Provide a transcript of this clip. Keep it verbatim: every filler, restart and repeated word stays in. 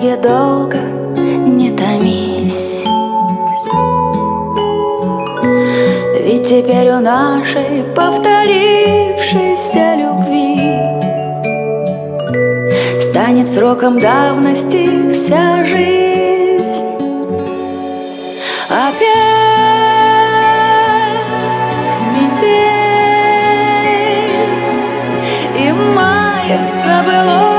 дороге долго не томись, ведь теперь у нашей повторившейся любви станет сроком давности вся жизнь. Опять метель, и мается былое